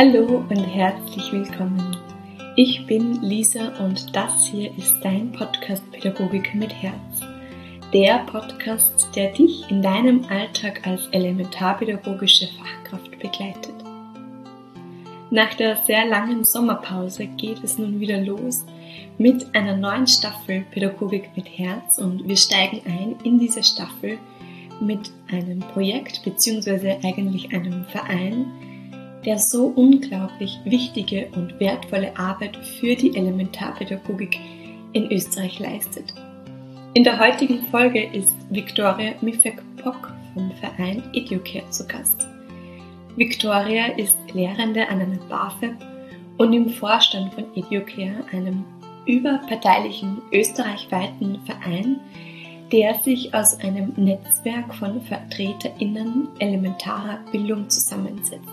Hallo und herzlich willkommen. Ich bin Lisa und das hier ist dein Podcast Pädagogik mit Herz. Der Podcast, der dich in deinem Alltag als elementarpädagogische Fachkraft begleitet. Nach der sehr langen Sommerpause geht es nun wieder los mit einer neuen Staffel Pädagogik mit Herz und wir steigen ein in diese Staffel mit einem Projekt bzw. eigentlich einem Verein, der so unglaublich wichtige und wertvolle Arbeit für die Elementarpädagogik in Österreich leistet. In der heutigen Folge ist Viktoria Mifek-Pock vom Verein Educare zu Gast. Viktoria ist Lehrende an einer BAföG und im Vorstand von Educare, einem überparteilichen österreichweiten Verein, der sich aus einem Netzwerk von VertreterInnen elementarer Bildung zusammensetzt.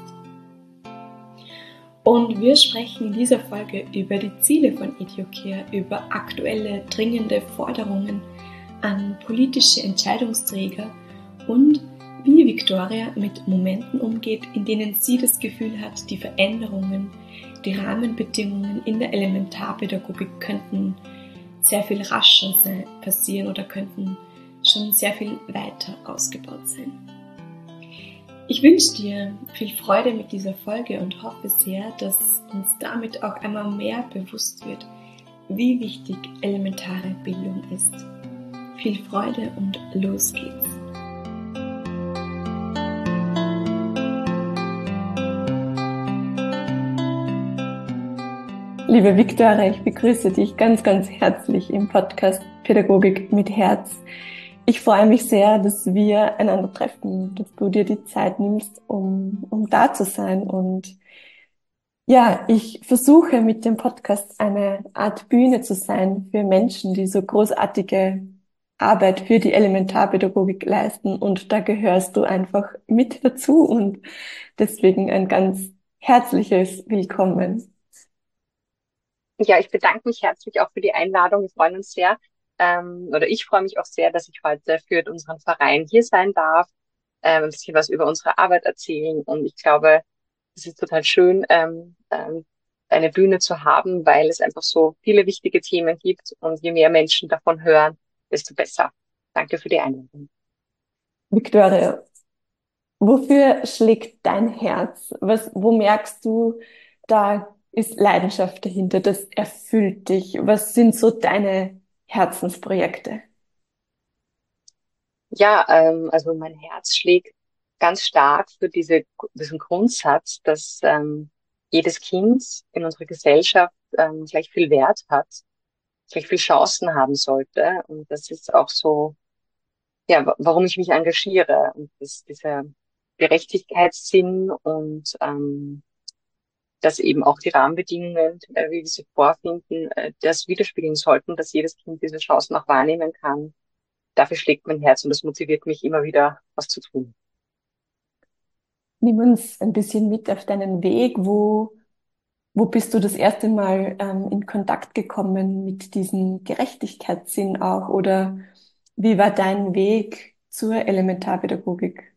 Und wir sprechen in dieser Folge über die Ziele von Educare, über aktuelle, dringende Forderungen an politische Entscheidungsträger und wie Viktoria mit Momenten umgeht, in denen sie das Gefühl hat, die Veränderungen, die Rahmenbedingungen in der Elementarpädagogik könnten sehr viel rascher passieren oder könnten schon sehr viel weiter ausgebaut sein. Ich wünsche dir viel Freude mit dieser Folge und hoffe sehr, dass uns damit auch einmal mehr bewusst wird, wie wichtig elementare Bildung ist. Viel Freude und los geht's! Liebe Viktoria, ich begrüße dich ganz, ganz herzlich im Podcast Pädagogik mit Herz. Ich freue mich sehr, dass wir einander treffen, dass du dir die Zeit nimmst, um da zu sein. Und ja, ich versuche mit dem Podcast eine Art Bühne zu sein für Menschen, die so großartige Arbeit für die Elementarpädagogik leisten. Und da gehörst du einfach mit dazu und deswegen ein ganz herzliches Willkommen. Ja, ich bedanke mich herzlich auch für die Einladung. Wir freuen uns sehr, ich freue mich auch sehr, dass ich heute für unseren Verein hier sein darf, ein bisschen was über unsere Arbeit erzählen. Und ich glaube, es ist total schön, eine Bühne zu haben, weil es einfach so viele wichtige Themen gibt. Und je mehr Menschen davon hören, desto besser. Danke für die Einladung. Viktoria, wofür schlägt dein Herz? Wo merkst du, da ist Leidenschaft dahinter, das erfüllt dich? Was sind so deine Herzensprojekte? Ja, also mein Herz schlägt ganz stark für diesen Grundsatz, dass jedes Kind in unserer Gesellschaft gleich viel Wert hat, gleich viel Chancen haben sollte. Und das ist auch so, ja, warum ich mich engagiere. Und das, dieser Gerechtigkeitssinn und dass eben auch die Rahmenbedingungen, wie wir sie vorfinden, das widerspiegeln sollten, dass jedes Kind diese Chancen auch wahrnehmen kann. Dafür schlägt mein Herz und das motiviert mich immer wieder, was zu tun. Nimm uns ein bisschen mit auf deinen Weg. Wo bist du das erste Mal in Kontakt gekommen mit diesem Gerechtigkeitssinn auch? Oder wie war dein Weg zur Elementarpädagogik?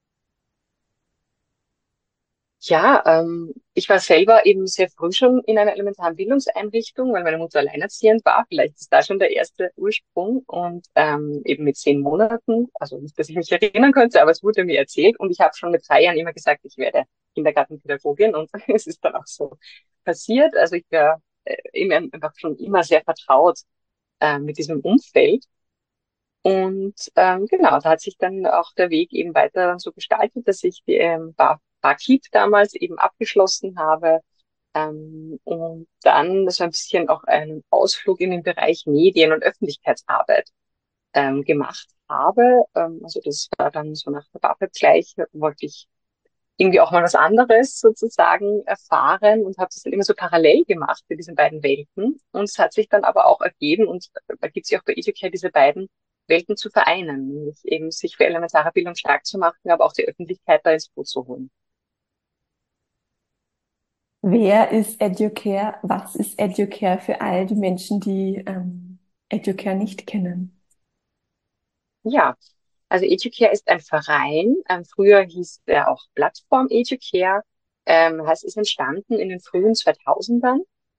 Ja, ich war selber eben sehr früh schon in einer elementaren Bildungseinrichtung, weil meine Mutter alleinerziehend war. Vielleicht ist da schon der erste Ursprung und eben mit 10 Monaten, also nicht, dass ich mich erinnern könnte, aber es wurde mir erzählt und ich habe schon mit 3 Jahren immer gesagt, ich werde Kindergartenpädagogin und es ist dann auch so passiert. Also ich war eben einfach schon immer sehr vertraut mit diesem Umfeld. Und genau, da hat sich dann auch der Weg eben weiter so gestaltet, dass ich die BAKIT damals eben abgeschlossen habe und dann so ein bisschen auch einen Ausflug in den Bereich Medien- und Öffentlichkeitsarbeit gemacht habe. Also das war dann so nach der BAföG gleich, wollte ich irgendwie auch mal was anderes sozusagen erfahren und habe das dann immer so parallel gemacht für diese beiden Welten. Und es hat sich dann aber auch ergeben und da gibt es ja auch bei Educare diese beiden Welten zu vereinen, nämlich eben sich für elementare Bildung stark zu machen, aber auch die Öffentlichkeit da ins Boot zu holen. Wer ist Educare? Was ist Educare für all die Menschen, die Educare nicht kennen? Ja, also Educare ist ein Verein. Früher hieß er auch Plattform Educare. Es ist entstanden in den frühen 2000ern,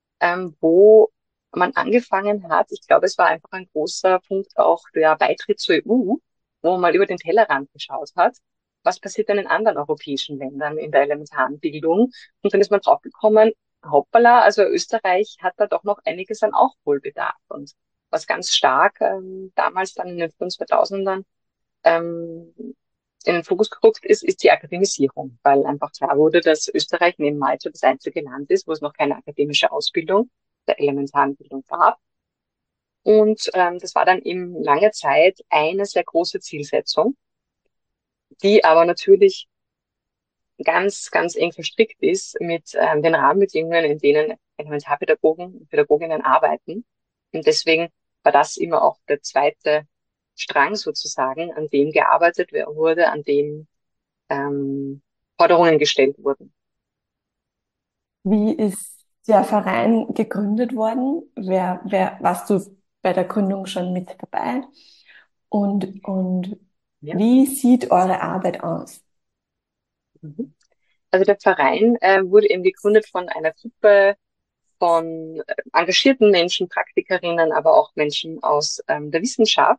wo man angefangen hat, ich glaube, es war einfach ein großer Punkt auch der Beitritt zur EU, wo man mal über den Tellerrand geschaut hat, was passiert denn in anderen europäischen Ländern in der elementaren Bildung. Und dann ist man draufgekommen, hoppala, also Österreich hat da doch noch einiges an Aufholbedarf. Und was ganz stark damals dann in den frühen 2000ern ähm, in den Fokus gerückt ist, ist die Akademisierung, weil einfach klar wurde, dass Österreich neben Malta das einzige Land ist, wo es noch keine akademische Ausbildung der elementaren Bildung gab. Und das war dann eben lange Zeit eine sehr große Zielsetzung, die aber natürlich ganz, ganz eng verstrickt ist mit den Rahmenbedingungen, in denen Elementarpädagogen und Pädagoginnen arbeiten. Und deswegen war das immer auch der zweite Strang sozusagen, an dem gearbeitet wurde, an dem Forderungen gestellt wurden. Wie ist der Verein gegründet worden? Warst du bei der Gründung schon mit dabei? Und Ja. wie sieht eure Arbeit aus? Mhm. Also der Verein wurde eben gegründet von einer Gruppe von engagierten Menschen, Praktikerinnen, aber auch Menschen aus der Wissenschaft.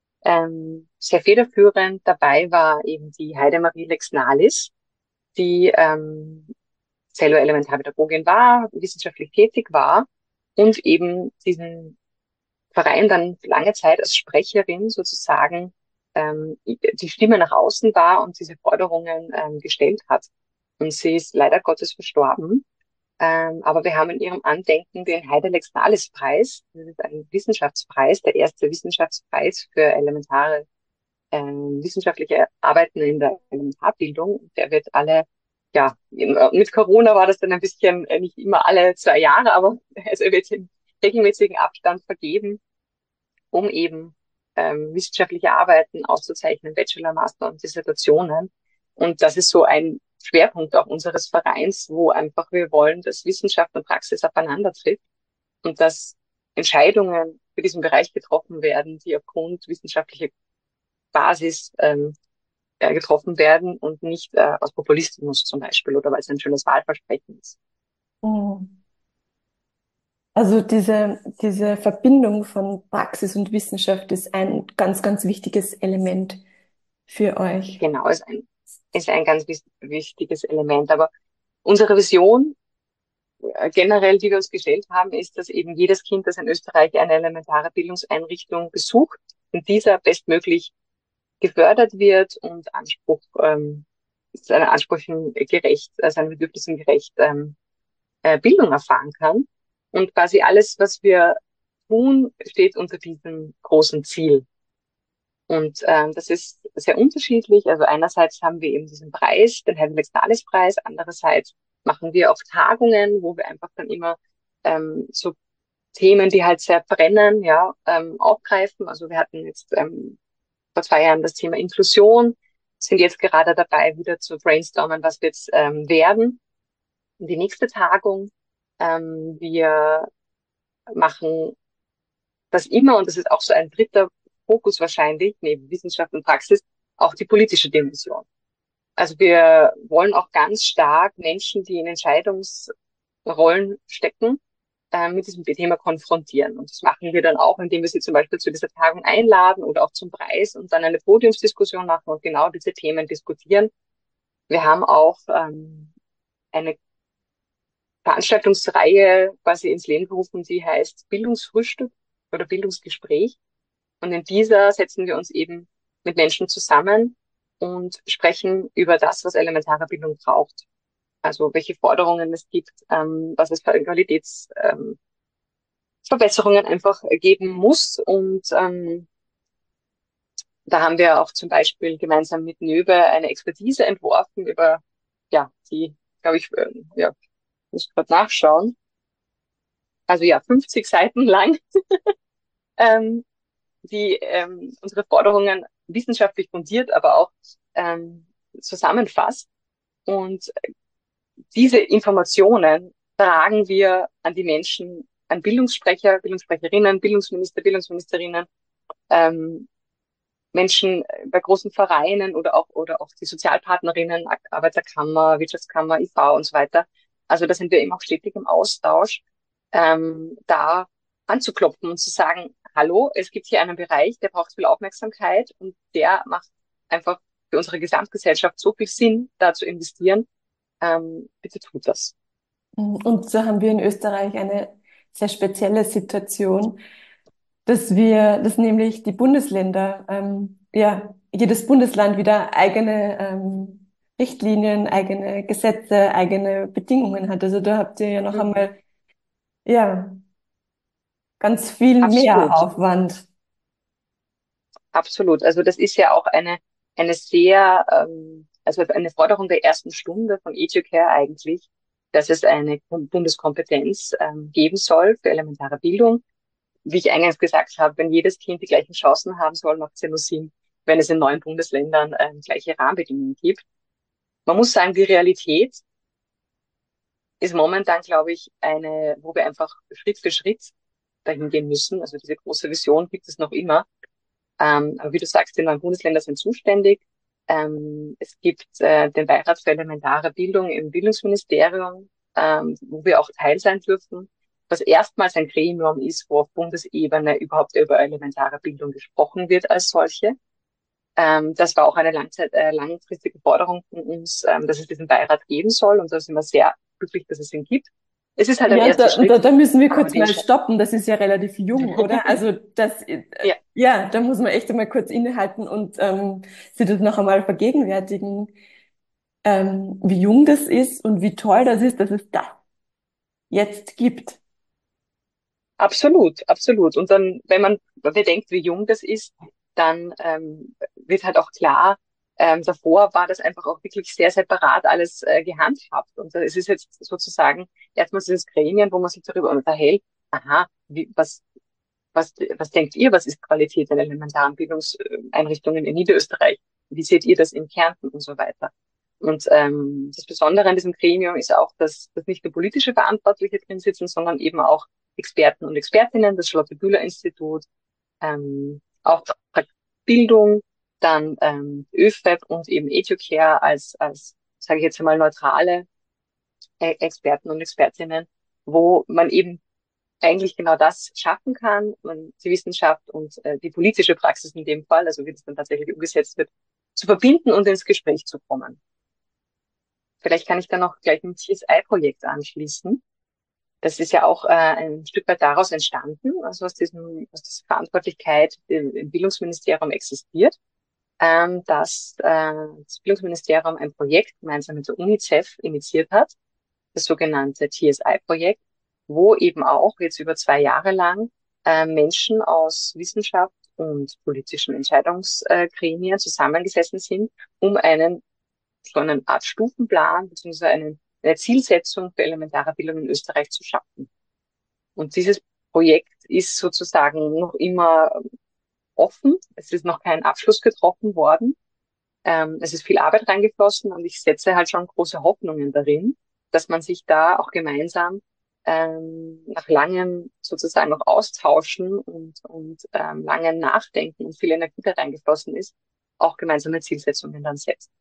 Sehr federführend dabei war eben die Heidemarie Lexnalis, die selber Elementarpädagogin war, wissenschaftlich tätig war und eben diesen Verein dann lange Zeit als Sprecherin sozusagen die Stimme nach außen war und diese Forderungen gestellt hat. Und sie ist leider Gottes verstorben. Aber wir haben in ihrem Andenken den Heide-Lex-Nalis-Preis. Das ist ein Wissenschaftspreis, der erste Wissenschaftspreis für elementare wissenschaftliche Arbeiten in der Elementarbildung. Der wird alle, ja, mit Corona war das dann ein bisschen nicht immer alle 2 Jahre, aber also er wird in regelmäßigen Abstand vergeben, um eben wissenschaftliche Arbeiten auszuzeichnen, Bachelor, Master und Dissertationen. Und das ist so ein Schwerpunkt auch unseres Vereins, wo einfach wir wollen, dass Wissenschaft und Praxis aufeinander trifft und dass Entscheidungen für diesen Bereich getroffen werden, die aufgrund wissenschaftlicher Basis getroffen werden und nicht aus Populismus zum Beispiel oder weil es ein schönes Wahlversprechen ist. Mhm. Also diese Verbindung von Praxis und Wissenschaft ist ein ganz, ganz wichtiges Element für euch. Genau, ist ein ganz wichtiges Element. Aber unsere Vision generell, die wir uns gestellt haben, ist, dass eben jedes Kind, das in Österreich eine elementare Bildungseinrichtung besucht, in dieser bestmöglich gefördert wird und seinen Ansprüchen gerecht, seinen Bedürfnissen gerecht Bildung erfahren kann. Und quasi alles, was wir tun, steht unter diesem großen Ziel. Und das ist sehr unterschiedlich. Also einerseits haben wir eben diesen Preis, den Helmholtz-Nalis-Preis, andererseits machen wir auch Tagungen, wo wir einfach dann immer so Themen, die halt sehr brennen, ja, aufgreifen. Also wir hatten jetzt vor 2 Jahren das Thema Inklusion, sind jetzt gerade dabei, wieder zu brainstormen, was wir jetzt werden. Und die nächste Tagung, wir machen das immer, und das ist auch so ein dritter Fokus wahrscheinlich, neben Wissenschaft und Praxis, auch die politische Dimension. Also wir wollen auch ganz stark Menschen, die in Entscheidungsrollen stecken, mit diesem Thema konfrontieren. Und das machen wir dann auch, indem wir sie zum Beispiel zu dieser Tagung einladen oder auch zum Preis und dann eine Podiumsdiskussion machen und genau diese Themen diskutieren. Wir haben auch eine Veranstaltungsreihe quasi ins Leben gerufen, die heißt Bildungsfrühstück oder Bildungsgespräch. Und in dieser setzen wir uns eben mit Menschen zusammen und sprechen über das, was elementare Bildung braucht. Also welche Forderungen es gibt, was es für Qualitätsverbesserungen einfach geben muss. Und da haben wir auch zum Beispiel gemeinsam mit NÖBE eine Expertise entworfen über, ja, die, glaube ich, ja, muss gerade nachschauen. Also ja, 50 Seiten lang, ähm, die unsere Forderungen wissenschaftlich fundiert, aber auch zusammenfasst. Und diese Informationen tragen wir an die Menschen, an Bildungssprecher, Bildungssprecherinnen, Bildungsminister, Bildungsministerinnen, ähm, Menschen bei großen Vereinen oder auch die Sozialpartnerinnen, Arbeiterkammer, Wirtschaftskammer, IV und so weiter. Also da sind wir eben auch stetig im Austausch, da anzuklopfen und zu sagen, hallo, es gibt hier einen Bereich, der braucht viel Aufmerksamkeit und der macht einfach für unsere Gesamtgesellschaft so viel Sinn, da zu investieren. Bitte tut das. Und so haben wir in Österreich eine sehr spezielle Situation, dass nämlich die Bundesländer, ja, jedes Bundesland wieder eigene Richtlinien, eigene Gesetze, eigene Bedingungen hat. Also da habt ihr ja noch Mhm. einmal, ja, ganz viel mehr Absolut. Aufwand. Absolut. Also das ist ja auch eine sehr, also eine Forderung der ersten Stunde von Educare eigentlich, dass es eine Bundeskompetenz geben soll für elementare Bildung. Wie ich eingangs gesagt habe, wenn jedes Kind die gleichen Chancen haben soll, macht es ja nur Sinn, wenn es in neuen Bundesländern gleiche Rahmenbedingungen gibt. Man muss sagen, die Realität ist momentan, glaube ich, eine, wo wir einfach Schritt für Schritt dahin gehen müssen. Also diese große Vision gibt es noch immer. Aber wie du sagst, die neuen Bundesländer sind zuständig. Es gibt den Beirat für elementare Bildung im Bildungsministerium, wo wir auch Teil sein dürfen, was erstmals ein Gremium ist, wo auf Bundesebene überhaupt über elementare Bildung gesprochen wird als solche. Das war auch eine langfristige Forderung von uns, dass es diesen Beirat geben soll. Und da sind wir sehr glücklich, dass es ihn gibt. Es ist halt ein Ja, erster Schritt, da müssen wir aber kurz den mal schon. stoppen. Das ist ja relativ jung, oder? Also das, Ja, ja, da muss man echt einmal kurz innehalten und sich das noch einmal vergegenwärtigen, wie jung das ist und wie toll das ist, dass es das jetzt gibt. absolut, absolut. Und dann, wenn man bedenkt, wie jung das ist, dann wird halt auch klar, davor war das einfach auch wirklich sehr separat alles gehandhabt. Und es ist jetzt sozusagen erstmal dieses Gremien, wo man sich darüber unterhält, aha, was denkt ihr, was ist Qualität in elementaren Bildungseinrichtungen in Niederösterreich? Wie seht ihr das in Kärnten und so weiter? Und das Besondere an diesem Gremium ist auch, dass nicht nur politische Verantwortliche drin sitzen, sondern eben auch Experten und Expertinnen, das Charlotte-Bühler-Institut, auch Bildung, dann ÖFEP und eben Educare als sage ich jetzt einmal, neutrale Experten und Expertinnen, wo man eben eigentlich genau das schaffen kann, man die Wissenschaft und die politische Praxis in dem Fall, also wie das dann tatsächlich umgesetzt wird, zu verbinden und ins Gespräch zu kommen. Vielleicht kann ich dann noch gleich ein CSI-Projekt anschließen. Das ist ja auch ein Stück weit daraus entstanden, also aus dieser Verantwortlichkeit im Bildungsministerium existiert, dass das Bildungsministerium ein Projekt gemeinsam mit der UNICEF initiiert hat, das sogenannte TSI-Projekt, wo eben auch jetzt über 2 Jahre lang Menschen aus Wissenschaft und politischen Entscheidungsgremien zusammengesessen sind, um so eine Art Stufenplan bzw. eine Zielsetzung für elementare Bildung in Österreich zu schaffen. Und dieses Projekt ist sozusagen noch immer offen. Es ist noch kein Abschluss getroffen worden. Es ist viel Arbeit reingeflossen und ich setze halt schon große Hoffnungen darin, dass man sich da auch gemeinsam nach langem sozusagen noch austauschen und langem Nachdenken und viel Energie da reingeflossen ist, auch gemeinsame Zielsetzungen dann setzt.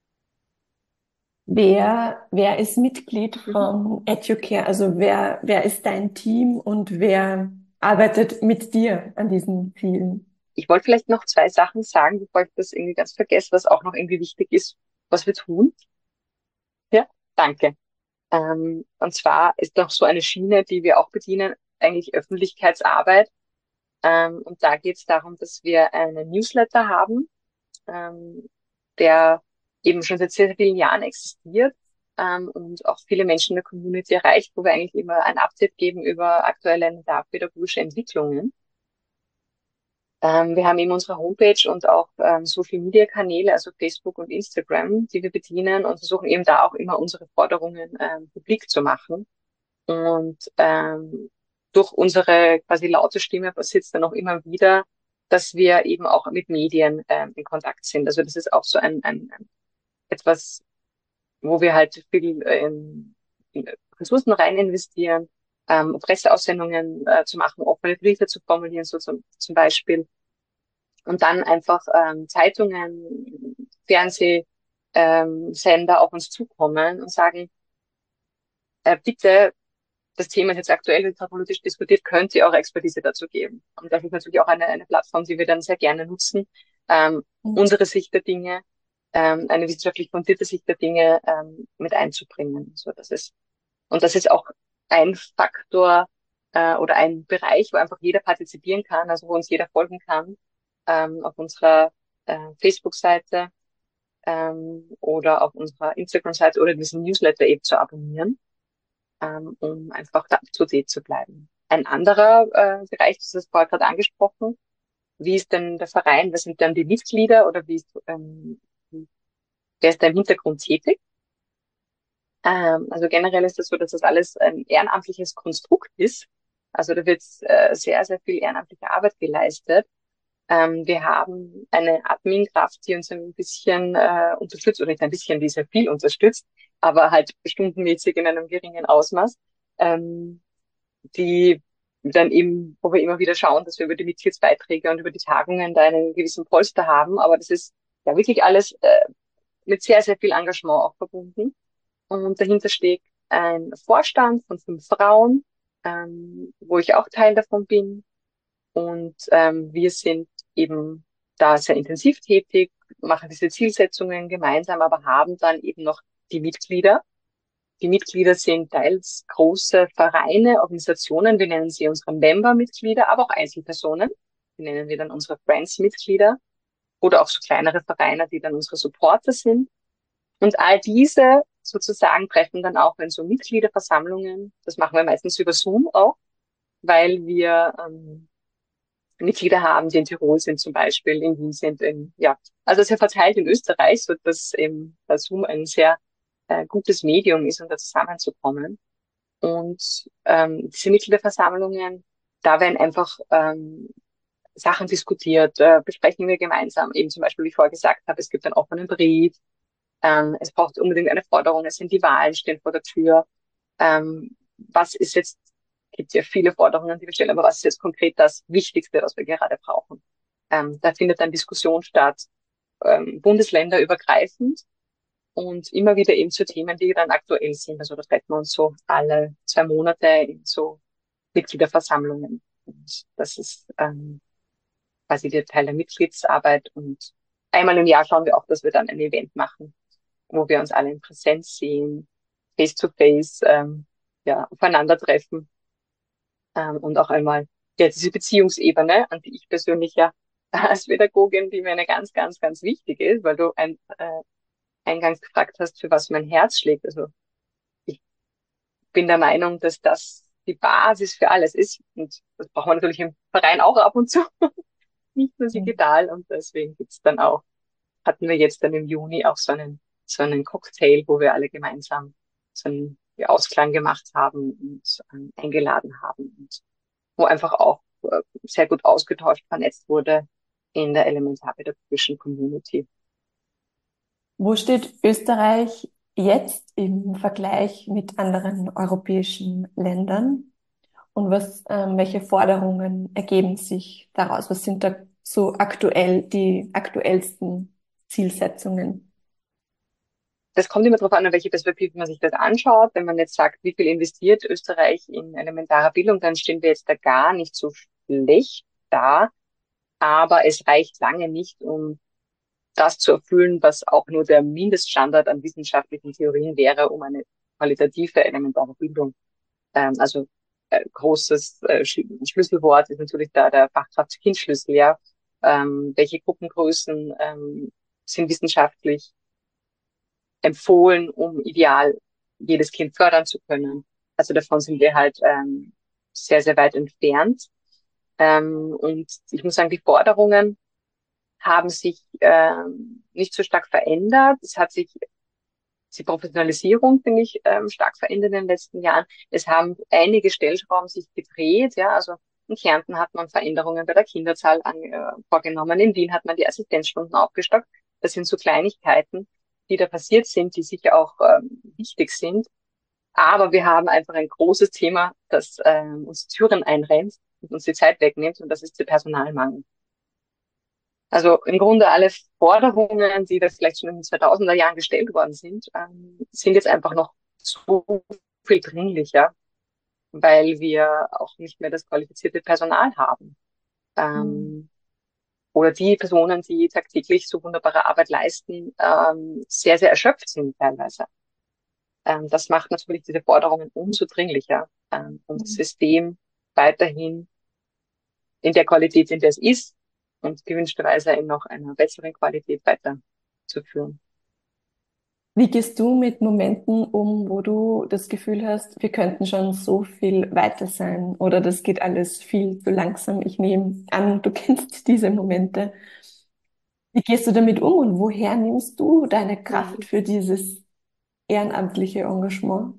Wer ist Mitglied Mhm. von Educare? Also wer ist dein Team und wer arbeitet mit dir an diesen Zielen? Ich wollte vielleicht noch 2 Sachen sagen, bevor ich das irgendwie ganz vergesse, was auch noch irgendwie wichtig ist, was wir tun. Ja, danke. Und zwar ist noch so eine Schiene, die wir auch bedienen, eigentlich Öffentlichkeitsarbeit. Und da geht es darum, dass wir einen Newsletter haben, ähm, der eben schon seit sehr, sehr vielen Jahren existiert, und auch viele Menschen in der Community erreicht, wo wir eigentlich immer ein Update geben über aktuelle elementarpädagogische Entwicklungen. Wir haben eben unsere Homepage und auch Social-Media-Kanäle, also Facebook und Instagram, die wir bedienen und versuchen eben da auch immer unsere Forderungen publik zu machen. Und durch unsere quasi laute Stimme passiert es dann auch immer wieder, dass wir eben auch mit Medien in Kontakt sind. Also das ist auch so ein etwas, wo wir halt viel in Ressourcen rein investieren, Presseaussendungen zu machen, offene Briefe zu formulieren, so zum Beispiel. Und dann einfach Zeitungen, Fernsehsender Sender auf uns zukommen und sagen, bitte, das Thema ist jetzt aktuell, wird gerade politisch diskutiert, könnt ihr eure Expertise dazu geben. Und das ist natürlich auch eine Plattform, die wir dann sehr gerne nutzen, unsere Sicht der Dinge, eine wissenschaftlich fundierte Sicht der Dinge mit einzubringen. So, das ist auch ein Faktor oder ein Bereich, wo einfach jeder partizipieren kann, also wo uns jeder folgen kann, auf unserer Facebook-Seite oder auf unserer Instagram-Seite oder diesen Newsletter eben zu abonnieren, um einfach da up to date zu bleiben. Ein anderer Bereich, das ist vorher gerade angesprochen, wie ist denn der Verein, was sind dann die Mitglieder oder wer ist da im Hintergrund tätig? Also generell ist es so, dass das alles ein ehrenamtliches Konstrukt ist. Also da wird sehr, sehr viel ehrenamtliche Arbeit geleistet. Wir haben eine Admin-Kraft, die uns ein bisschen unterstützt, oder nicht ein bisschen, die sehr viel unterstützt, aber halt stundenmäßig in einem geringen Ausmaß, die dann eben, wo wir immer wieder schauen, dass wir über die Mitgliedsbeiträge und über die Tagungen da einen gewissen Polster haben. Aber das ist ja wirklich alles mit sehr, sehr viel Engagement auch verbunden. Und dahinter steht ein Vorstand von 5 Frauen, wo ich auch Teil davon bin. Und wir sind eben da sehr intensiv tätig, machen diese Zielsetzungen gemeinsam, aber haben dann eben noch die Mitglieder. Die Mitglieder sind teils große Vereine, Organisationen, wir nennen sie unsere Member-Mitglieder, aber auch Einzelpersonen. Die nennen wir dann unsere Friends-Mitglieder oder auch so kleinere Vereine, die dann unsere Supporter sind. Und all diese sozusagen treffen dann auch in so Mitgliederversammlungen. Das machen wir meistens über Zoom auch, weil wir Mitglieder haben, die in Tirol sind zum Beispiel, in Wien sind, ja, also sehr verteilt in Österreich, so dass eben der Zoom ein sehr gutes Medium ist, um da zusammenzukommen. Und diese Mitgliederversammlungen, da werden einfach Sachen diskutiert, besprechen wir gemeinsam. Eben zum Beispiel, wie ich vorher gesagt habe, es gibt einen offenen Brief, es braucht unbedingt eine Forderung, es sind die Wahlen, stehen vor der Tür. Was ist jetzt, gibt ja viele Forderungen, die wir stellen, aber was ist jetzt konkret das Wichtigste, was wir gerade brauchen? Da findet dann Diskussion statt, bundesländerübergreifend und immer wieder eben zu Themen, die dann aktuell sind. Also da treffen wir uns so alle 2 Monate in so Mitgliederversammlungen. Und das ist quasi der Teil der Mitgliedsarbeit. Und einmal im Jahr schauen wir auch, dass wir dann ein Event machen, wo wir uns alle in Präsenz sehen, face to face, ja, aufeinandertreffen, und auch einmal ja, diese Beziehungsebene, an die ich persönlich ja als Pädagogin, die mir eine ganz, ganz, ganz wichtig ist, weil du eingangs gefragt hast, für was mein Herz schlägt. Also ich bin der Meinung, dass das die Basis für alles ist. Und das braucht man natürlich im Verein auch ab und zu, nicht nur Mhm. digital. Und deswegen gibt's dann auch, hatten wir jetzt dann im Juni auch so einen Cocktail, wo wir alle gemeinsam so einen Ausklang gemacht haben und eingeladen haben und wo einfach auch sehr gut ausgetauscht, vernetzt wurde in der elementarpädagogischen Community. Wo steht Österreich jetzt im Vergleich mit anderen europäischen Ländern? Und welche Forderungen ergeben sich daraus? Was sind da so aktuell die aktuellsten Zielsetzungen? Das kommt immer darauf an, an welche Perspektive man sich das anschaut. Wenn man jetzt sagt, wie viel investiert Österreich in elementarer Bildung, dann stehen wir jetzt da gar nicht so schlecht da. Aber es reicht lange nicht, um das zu erfüllen, was auch nur der Mindeststandard an wissenschaftlichen Theorien wäre, um eine qualitative elementare Bildung. Also großes Schlüsselwort ist natürlich da der Fachkraft-Kind-Schlüssel, ja. Welche Gruppengrößen sind wissenschaftlich empfohlen, um ideal jedes Kind fördern zu können. Also davon sind wir halt sehr, sehr weit entfernt. Und ich muss sagen, die Forderungen haben sich nicht so stark verändert. Es hat sich die Professionalisierung, finde ich, stark verändert in den letzten Jahren. Es haben einige Stellschrauben sich gedreht. Ja, also in Kärnten hat man Veränderungen bei der Kinderzahl vorgenommen. In Wien hat man die Assistenzstunden aufgestockt. Das sind so Kleinigkeiten, die da passiert sind, die sicher auch wichtig sind. Aber wir haben einfach ein großes Thema, das uns Türen einrennt und uns die Zeit wegnimmt. Und das ist der Personalmangel. Also im Grunde alle Forderungen, die da vielleicht schon in den 2000er Jahren gestellt worden sind, sind jetzt einfach noch so viel dringlicher, weil wir auch nicht mehr das qualifizierte Personal haben. Mhm. Ähm, oder die Personen, die tagtäglich so wunderbare Arbeit leisten, sehr, sehr erschöpft sind teilweise. Das macht natürlich diese Forderungen umso dringlicher, um das Mhm. System weiterhin in der Qualität, in der es ist und gewünschterweise in noch einer besseren Qualität weiterzuführen. Wie gehst du mit Momenten um, wo du das Gefühl hast, wir könnten schon so viel weiter sein oder das geht alles viel zu langsam? Ich nehme an, du kennst diese Momente. Wie gehst du damit um und woher nimmst du deine Kraft Mhm. für dieses ehrenamtliche Engagement?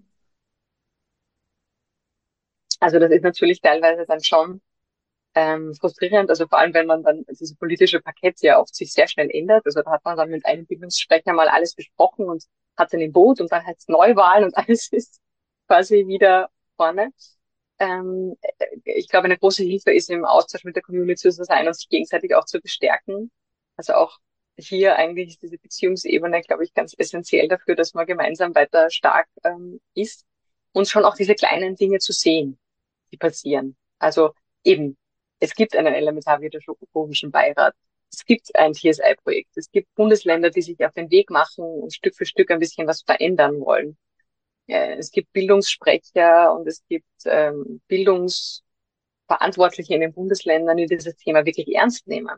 Also das ist natürlich teilweise dann schon frustrierend, also vor allem, wenn man dann diese politische Parkett ja oft sich sehr schnell ändert. Also da hat man dann mit einem Bildungssprecher mal alles besprochen und hat dann im Boot und dann halt Neuwahlen und alles ist quasi wieder vorne. Ich glaube, eine große Hilfe ist im Austausch mit der Community zu sein und sich gegenseitig auch zu bestärken. Also auch hier eigentlich ist diese Beziehungsebene, glaube ich, ganz essentiell dafür, dass man gemeinsam weiter stark ist und schon auch diese kleinen Dinge zu sehen, die passieren. Also eben, es gibt einen elementarpädagogischen Beirat. Es gibt ein TSI-Projekt. Es gibt Bundesländer, die sich auf den Weg machen und Stück für Stück ein bisschen was verändern wollen. Es gibt Bildungssprecher und es gibt Bildungsverantwortliche in den Bundesländern, die dieses Thema wirklich ernst nehmen.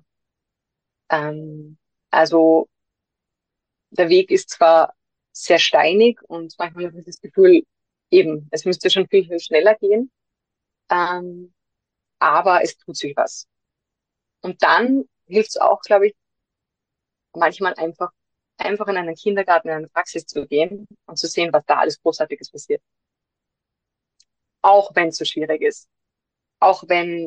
Also der Weg ist zwar sehr steinig und manchmal habe ich das Gefühl, eben, es müsste schon viel, viel schneller gehen, ähm, aber es tut sich was. Und dann hilft es auch, glaube ich, manchmal einfach in einen Kindergarten, in eine Praxis zu gehen und zu sehen, was da alles Großartiges passiert. Auch wenn es so schwierig ist. Auch wenn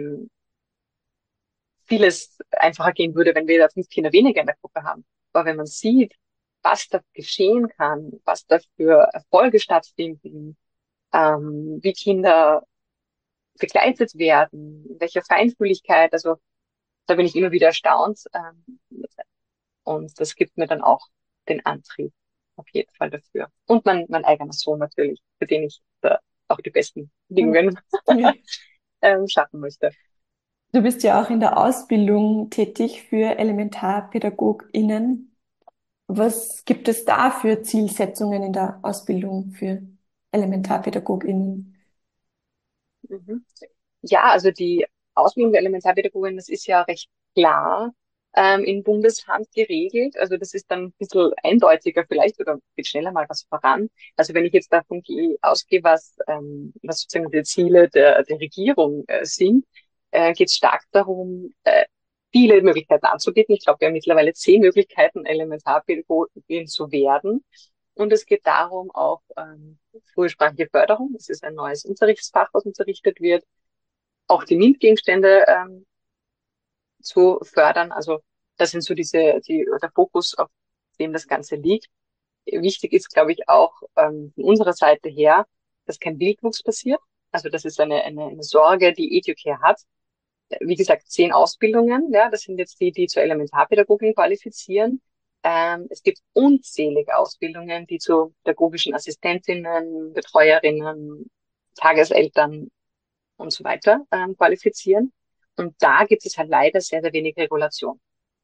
vieles einfacher gehen würde, wenn wir da 5 Kinder weniger in der Gruppe haben. Aber wenn man sieht, was da geschehen kann, was da für Erfolge stattfinden, wie Kinder begleitet werden, in welcher Feinfühligkeit, also da bin ich immer wieder erstaunt. Und das gibt mir dann auch den Antrieb auf jeden Fall dafür. Und mein eigener Sohn natürlich, für den ich auch die besten Bedingungen schaffen möchte. Du bist ja auch in der Ausbildung tätig für ElementarpädagogInnen. Was gibt es da für Zielsetzungen in der Ausbildung für ElementarpädagogInnen? Mhm. Ja, also die Ausbildung der Elementarpädagogin, das ist ja recht klar in Bundeshand geregelt. Also das ist dann ein bisschen eindeutiger vielleicht oder geht schneller mal was voran. Also wenn ich jetzt davon ausgehe, was sozusagen die Ziele der Regierung sind, geht es stark darum, viele Möglichkeiten anzubieten. Ich glaube, wir haben mittlerweile 10 Möglichkeiten, Elementarpädagogin zu werden. Und es geht darum, auch frühsprachliche Förderung, das ist ein neues Unterrichtsfach, was unterrichtet wird, auch die MINT-Gegenstände zu fördern. Also das sind so der Fokus, auf dem das Ganze liegt. Wichtig ist, glaube ich, auch von unserer Seite her, dass kein Wildwuchs passiert. Also das ist eine Sorge, die Educare hat. Wie gesagt, 10 Ausbildungen, ja, das sind jetzt die zur Elementarpädagogin qualifizieren. Es gibt unzählige Ausbildungen, die zu pädagogischen Assistentinnen, Betreuerinnen, Tageseltern und so weiter qualifizieren. Und da gibt es halt leider sehr, sehr wenig Regulation.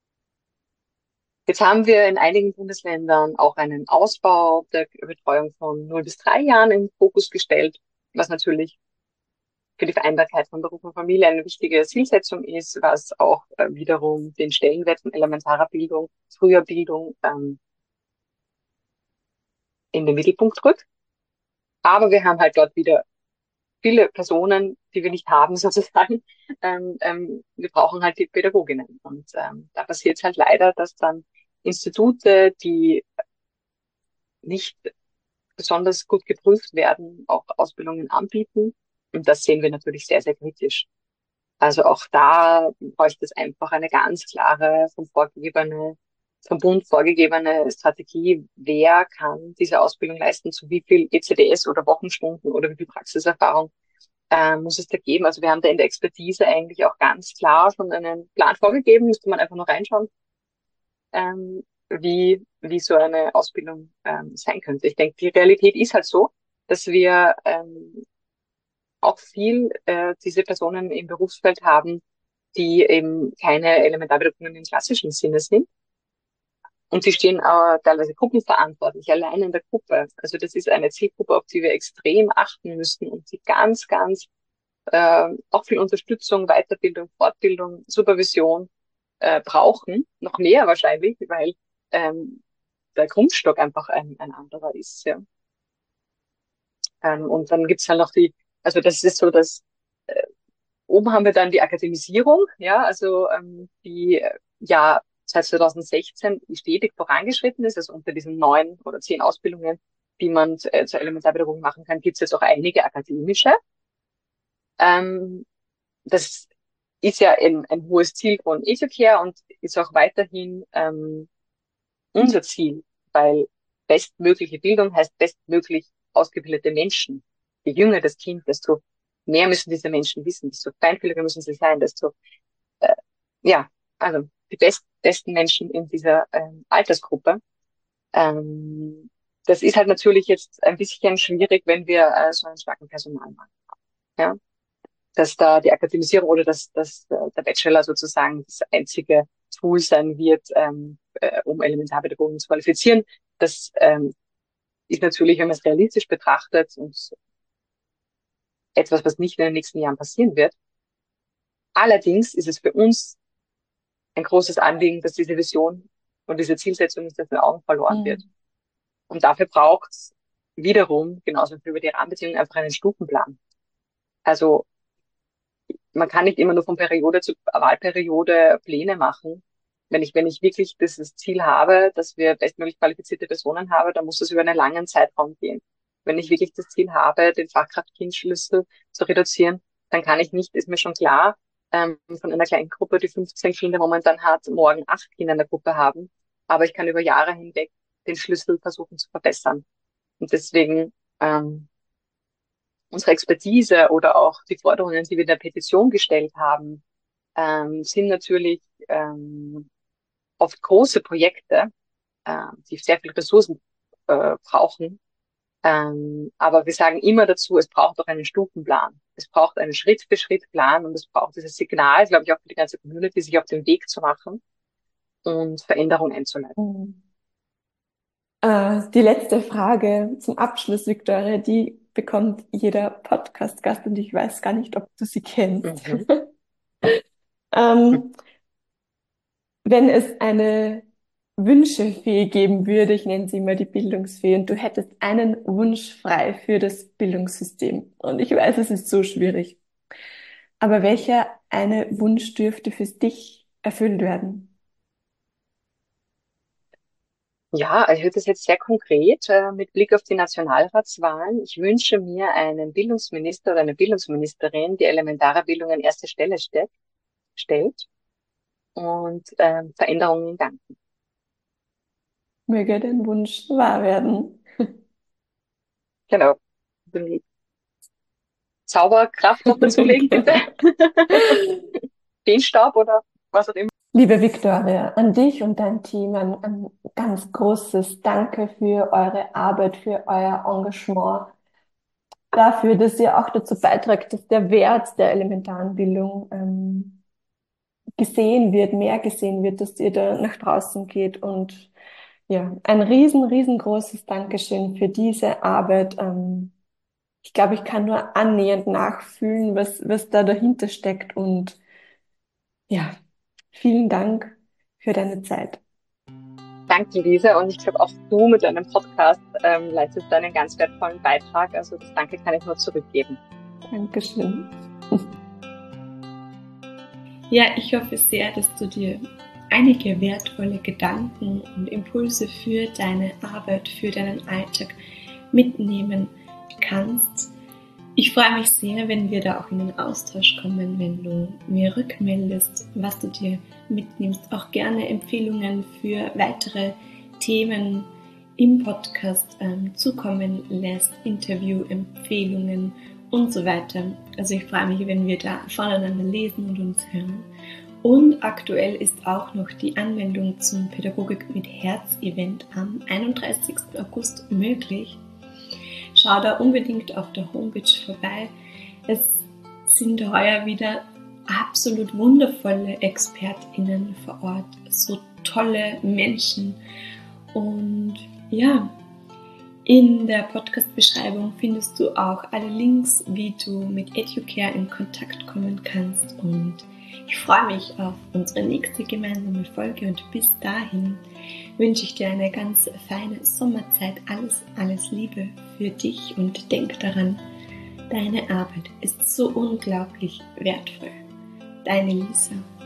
Jetzt haben wir in einigen Bundesländern auch einen Ausbau der Betreuung von 0 bis 3 Jahren in den Fokus gestellt, was natürlich für die Vereinbarkeit von Beruf und Familie eine wichtige Zielsetzung ist, was auch wiederum den Stellenwert von elementarer Bildung, früher Bildung in den Mittelpunkt rückt. Aber wir haben halt dort wieder viele Personen, die wir nicht haben, sozusagen. Wir brauchen halt die Pädagoginnen. Und da passiert es halt leider, dass dann Institute, die nicht besonders gut geprüft werden, auch Ausbildungen anbieten. Und das sehen wir natürlich sehr, sehr kritisch. Also auch da bräuchte es einfach eine ganz klare, vom Bund vorgegebene Strategie. Wer kann diese Ausbildung leisten, zu wie viel ECDS oder Wochenstunden oder wie viel Praxiserfahrung muss es da geben. Also wir haben da in der Expertise eigentlich auch ganz klar schon einen Plan vorgegeben, müsste man einfach nur reinschauen, wie so eine Ausbildung sein könnte. Ich denke, die Realität ist halt so, dass wir auch viel diese Personen im Berufsfeld haben, die eben keine Elementarpädagogin im klassischen Sinne sind. Und die stehen auch teilweise gruppenverantwortlich, allein in der Gruppe. Also das ist eine Zielgruppe, auf die wir extrem achten müssen und die ganz, ganz auch viel Unterstützung, Weiterbildung, Fortbildung, Supervision brauchen. Noch mehr wahrscheinlich, weil der Grundstock einfach ein anderer ist. Ja. Und dann gibt's halt noch also das ist so, dass oben haben wir dann die Akademisierung, ja, also die ja seit 2016 stetig vorangeschritten ist. Also unter diesen 9 oder 10 Ausbildungen, die man zur Elementarpädagogik machen kann, gibt's jetzt auch einige akademische. Ähm, Das ist ja ein hohes Ziel von EduCare und ist auch weiterhin unser Ziel, weil bestmögliche Bildung heißt bestmöglich ausgebildete Menschen. Je jünger das Kind, desto mehr müssen diese Menschen wissen, desto feinfühliger müssen sie sein, desto äh, ja, also die besten Menschen in dieser Altersgruppe. Ähm, Das ist halt natürlich jetzt ein bisschen schwierig, wenn wir so einen starken Personalmangel haben. Ja? Dass da die Akademisierung oder dass der Bachelor sozusagen das einzige Tool sein wird, um Elementarpädagogen zu qualifizieren. Das ist natürlich, wenn man es realistisch betrachtet und etwas, was nicht in den nächsten Jahren passieren wird. Allerdings ist es für uns ein großes Anliegen, dass diese Vision und diese Zielsetzung nicht aus den Augen verloren wird. Mhm. Und dafür braucht es wiederum, genauso wie über die Rahmenbedingungen, einfach einen Stufenplan. Also man kann nicht immer nur von Periode zu Wahlperiode Pläne machen. Wenn ich wirklich dieses Ziel habe, dass wir bestmöglich qualifizierte Personen haben, dann muss das über einen langen Zeitraum gehen. Wenn ich wirklich das Ziel habe, den Fachkraft-Kind-Schlüssel zu reduzieren, dann kann ich nicht, ist mir schon klar, von einer kleinen Gruppe, die 15 Kinder momentan hat, morgen 8 Kinder in der Gruppe haben. Aber ich kann über Jahre hinweg den Schlüssel versuchen zu verbessern. Und deswegen unsere Expertise oder auch die Forderungen, die wir in der Petition gestellt haben, sind natürlich oft große Projekte, die sehr viel Ressourcen brauchen. Aber wir sagen immer dazu, es braucht auch einen Stufenplan. Es braucht einen Schritt-für-Schritt-Plan und es braucht dieses Signal, glaube ich, auch für die ganze Community, sich auf den Weg zu machen und Veränderungen einzuleiten. Mhm. Die letzte Frage zum Abschluss, Victoria, die bekommt jeder Podcast-Gast und ich weiß gar nicht, ob du sie kennst. Mhm. Ähm, wenn es eine Wünschefee geben würde, ich nenne sie mal die Bildungsfee, und du hättest einen Wunsch frei für das Bildungssystem. Und ich weiß, es ist so schwierig. Aber welcher eine Wunsch dürfte für dich erfüllt werden? Ja, also ich würde das jetzt sehr konkret mit Blick auf die Nationalratswahlen. Ich wünsche mir einen Bildungsminister oder eine Bildungsministerin, die elementare Bildung an erste Stelle stellt und Veränderungen in Gang. Möge dein Wunsch wahr werden. Genau. Die Zauberkraft noch dazulegen, bitte. Genau. Feenstaub oder was auch immer. Liebe Victoria, an dich und dein Team ein ganz großes Danke für eure Arbeit, für euer Engagement, dafür, dass ihr auch dazu beitragt, dass der Wert der elementaren Bildung gesehen wird, mehr gesehen wird, dass ihr da nach draußen geht. Und ja, ein riesengroßes Dankeschön für diese Arbeit. Ich glaube, ich kann nur annähernd nachfühlen, was da dahinter steckt. Und ja, vielen Dank für deine Zeit. Danke, Lisa. Und ich glaube, auch du mit deinem Podcast leistest einen ganz wertvollen Beitrag. Also das Danke kann ich nur zurückgeben. Dankeschön. Ja, ich hoffe sehr, dass du dir einige wertvolle Gedanken und Impulse für deine Arbeit, für deinen Alltag mitnehmen kannst. Ich freue mich sehr, wenn wir da auch in den Austausch kommen, wenn du mir rückmeldest, was du dir mitnimmst. Auch gerne Empfehlungen für weitere Themen im Podcast zukommen lässt, Interviewempfehlungen und so weiter. Also ich freue mich, wenn wir da voneinander lesen und uns hören. Und aktuell ist auch noch die Anmeldung zum Pädagogik mit Herz-Event am 31. August möglich. Schau da unbedingt auf der Homepage vorbei. Es sind heuer wieder absolut wundervolle ExpertInnen vor Ort, so tolle Menschen. Und ja, in der Podcast-Beschreibung findest du auch alle Links, wie du mit Educare in Kontakt kommen kannst. Und ich freue mich auf unsere nächste gemeinsame Folge und bis dahin wünsche ich dir eine ganz feine Sommerzeit. Alles Liebe für dich und denk daran, deine Arbeit ist so unglaublich wertvoll. Deine Lisa.